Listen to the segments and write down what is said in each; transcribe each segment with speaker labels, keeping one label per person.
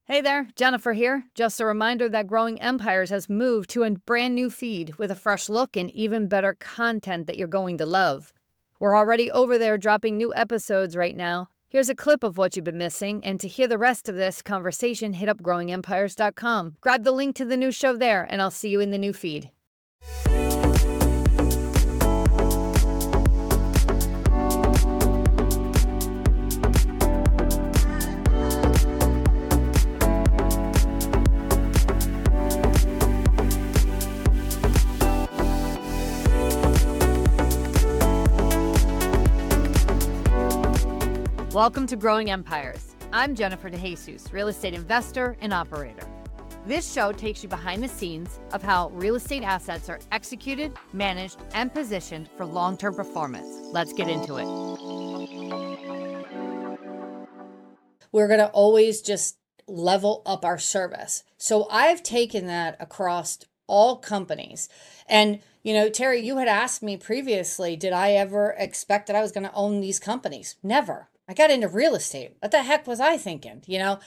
Speaker 1: Hey there, Jennifer here. Just a reminder that Growing Empires has moved to a brand new feed with a fresh look and even better content that you're going to love. We're already over there dropping new episodes right now. Here's a clip of what you've been missing, and to hear the rest of this conversation, hit up growingempires.com. Grab the link to the new show there, and I'll see you in the new feed. Welcome to Growing Empires. I'm Jennifer DeJesus, real estate investor and operator. This show takes you behind the scenes of how real estate assets are executed, managed, and positioned for long-term performance. Let's get into it.
Speaker 2: We're going to always just level up our service. So I've taken that across all companies. And, Terry, you had asked me previously, did I ever expect that I was going to own these companies? Never. I got into real estate. What the heck was I thinking?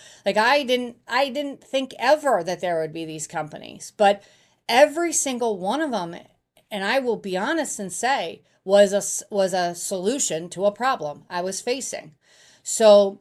Speaker 2: I didn't think ever that there would be these companies, but every single one of them, and I will be honest and say, was a solution to a problem I was facing. So,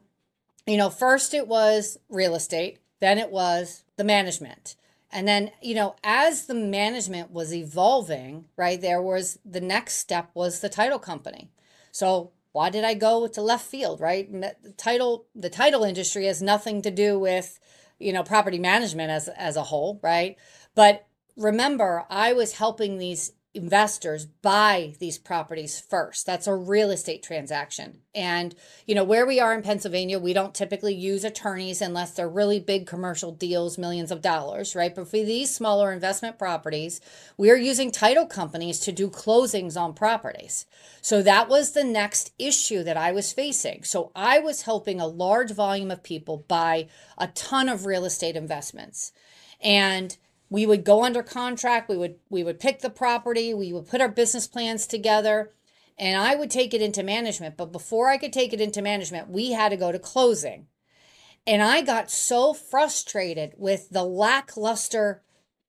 Speaker 2: first it was real estate, then it was the management. And then, as the management was evolving, right, the next step was the title company. So why did I go to left field, right? The title industry has nothing to do with, property management as a whole, right? But remember, I was helping these investors buy these properties first. That's a real estate transaction. And, where we are in Pennsylvania, we don't typically use attorneys unless they're really big commercial deals, millions of dollars, right? But for these smaller investment properties, we're using title companies to do closings on properties. So that was the next issue that I was facing. So I was helping a large volume of people buy a ton of real estate investments. And we would go under contract, we would pick the property, we would put our business plans together, and I would take it into management. But before I could take it into management, we had to go to closing. And I got so frustrated with the lackluster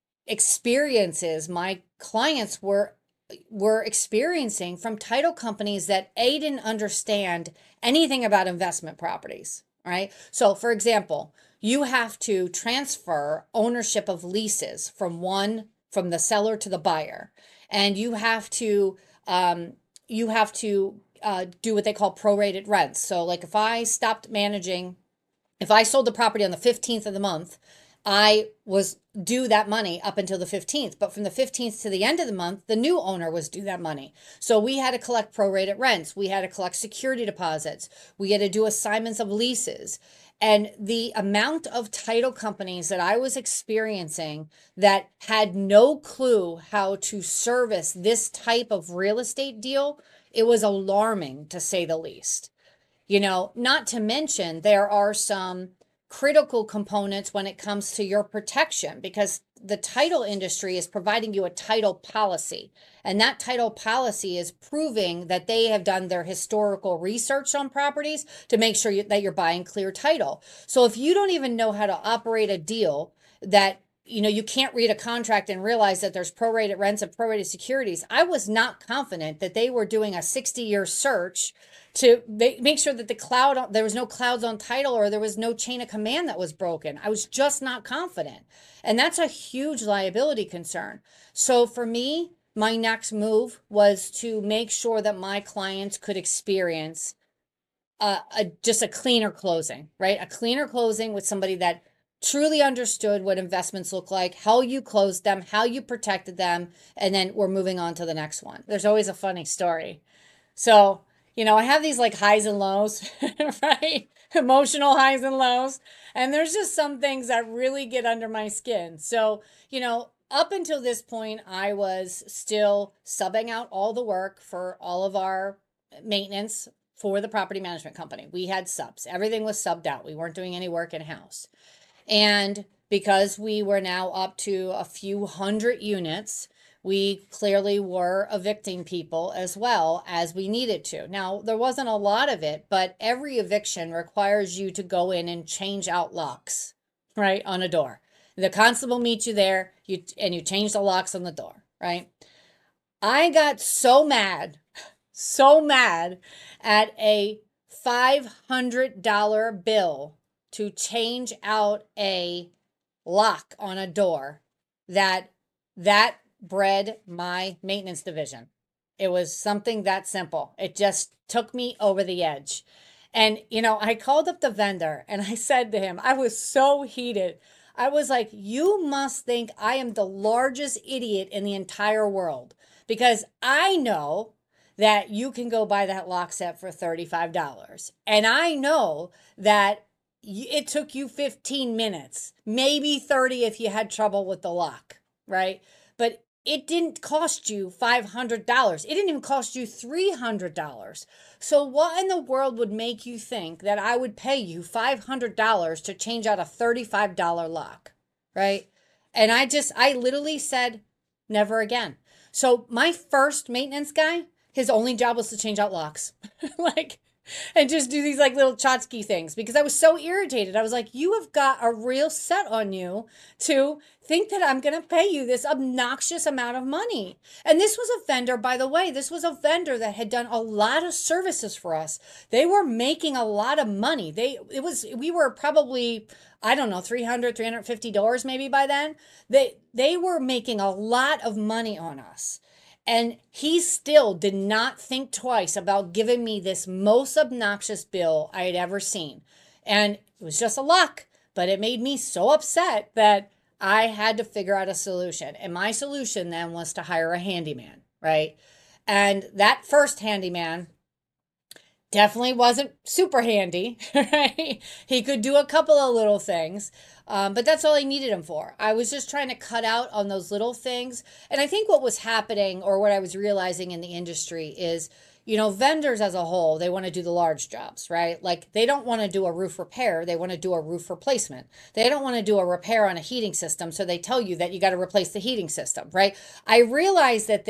Speaker 2: experiences my clients were experiencing from title companies that A, didn't understand anything about investment properties, right? So for example, you have to transfer ownership of leases from the seller to the buyer, and you have to do what they call prorated rents. So like if I sold the property on the 15th of the month, I was due that money up until the 15th, but from the 15th to the end of the month, the new owner was due that money. So we had to collect prorated rents. We had to collect security deposits. We had to do assignments of leases. And the amount of title companies that I was experiencing that had no clue how to service this type of real estate deal, it was alarming to say the least. Not to mention there are some critical components when it comes to your protection, because the title industry is providing you a title policy, and that title policy is proving that they have done their historical research on properties to make sure that you're buying clear title. So if you don't even know how to operate a deal, that you can't read a contract and realize that there's prorated rents and prorated securities, I was not confident that they were doing a 60-year search to make sure that there was no clouds on title, or there was no chain of command that was broken. I was just not confident. And that's a huge liability concern. So for me, my next move was to make sure that my clients could experience just a cleaner closing, right? A cleaner closing with somebody that truly understood what investments look like, how you closed them, how you protected them, and then we're moving on to the next one. There's always a funny story. So I have these like highs and lows, right? Emotional highs and lows. And there's just some things that really get under my skin. So, up until this point, I was still subbing out all the work for all of our maintenance for the property management company. We had subs. Everything was subbed out. We weren't doing any work in-house. And because we were now up to a few hundred units, we clearly were evicting people as well as we needed to. Now, there wasn't a lot of it, but every eviction requires you to go in and change out locks. right, on a door. The constable meets you there, and you change the locks on the door, right? I got so mad at a $500 bill to change out a lock on a door that bred my maintenance division. It was something that simple. It just took me over the edge. And, I called up the vendor and I said to him, I was so heated. I was like, you must think I am the largest idiot in the entire world because I know that you can go buy that lock set for $35. And I know that it took you 15 minutes, maybe 30 if you had trouble with the lock, right? But it didn't cost you $500. It didn't even cost you $300. So what in the world would make you think that I would pay you $500 to change out a $35 lock, right? And I literally said, never again. So my first maintenance guy, his only job was to change out locks. And just do these little tchotchke things because I was so irritated. I was like, you have got a real set on you to think that I'm going to pay you this obnoxious amount of money. And this was a vendor, by the way, this was a vendor that had done a lot of services for us. They were making a lot of money. We were probably, I don't know, $350 maybe by then. They were making a lot of money on us. And he still did not think twice about giving me this most obnoxious bill I had ever seen. And it was just a lock, but it made me so upset that I had to figure out a solution. And my solution then was to hire a handyman, right? And that first handyman definitely wasn't super handy, right? He could do a couple of little things, but that's all I needed him for. I was just trying to cut out on those little things. And I think what was happening or what I was realizing in the industry is, vendors as a whole, they want to do the large jobs, right? Like they don't want to do a roof repair. They want to do a roof replacement. They don't want to do a repair on a heating system. So they tell you that you got to replace the heating system, right? I realized that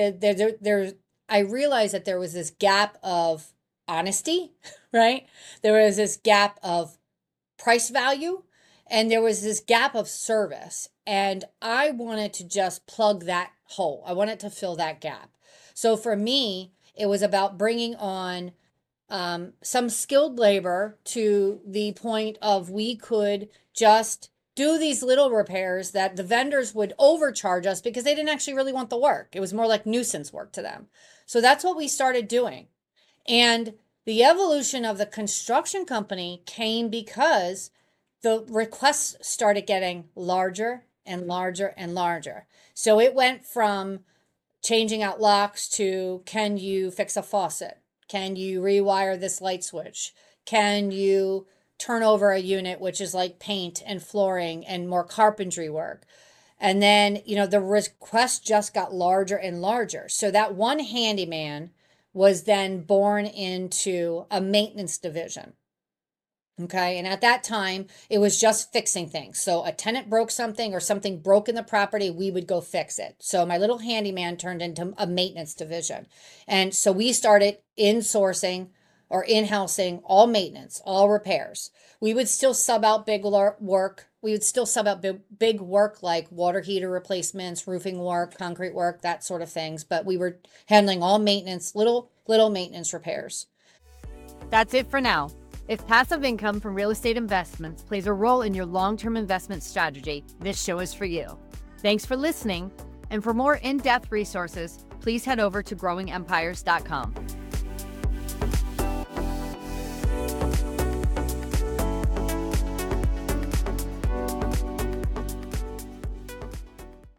Speaker 2: there was this gap of honesty, right? There was this gap of price value and there was this gap of service. And I wanted to just plug that hole. I wanted to fill that gap. So for me, it was about bringing on some skilled labor to the point of we could just do these little repairs that the vendors would overcharge us because they didn't actually really want the work. It was more like nuisance work to them. So that's what we started doing. And the evolution of the construction company came because the requests started getting larger and larger and larger. So it went from changing out locks to, can you fix a faucet? Can you rewire this light switch? Can you turn over a unit, which is like paint and flooring and more carpentry work? And then, the requests just got larger and larger. So that one handyman was then born into a maintenance division. Okay. And at that time, it was just fixing things. So a tenant broke something or something broke in the property, we would go fix it. So my little handyman turned into a maintenance division. And so we started insourcing or in-housing all maintenance, all repairs. We would still sub out big work. We would still sub out big work like water heater replacements, roofing work, concrete work, that sort of things. But we were handling all maintenance, little maintenance repairs.
Speaker 1: That's it for now. If passive income from real estate investments plays a role in your long-term investment strategy, this show is for you. Thanks for listening. And for more in-depth resources, please head over to growingempires.com.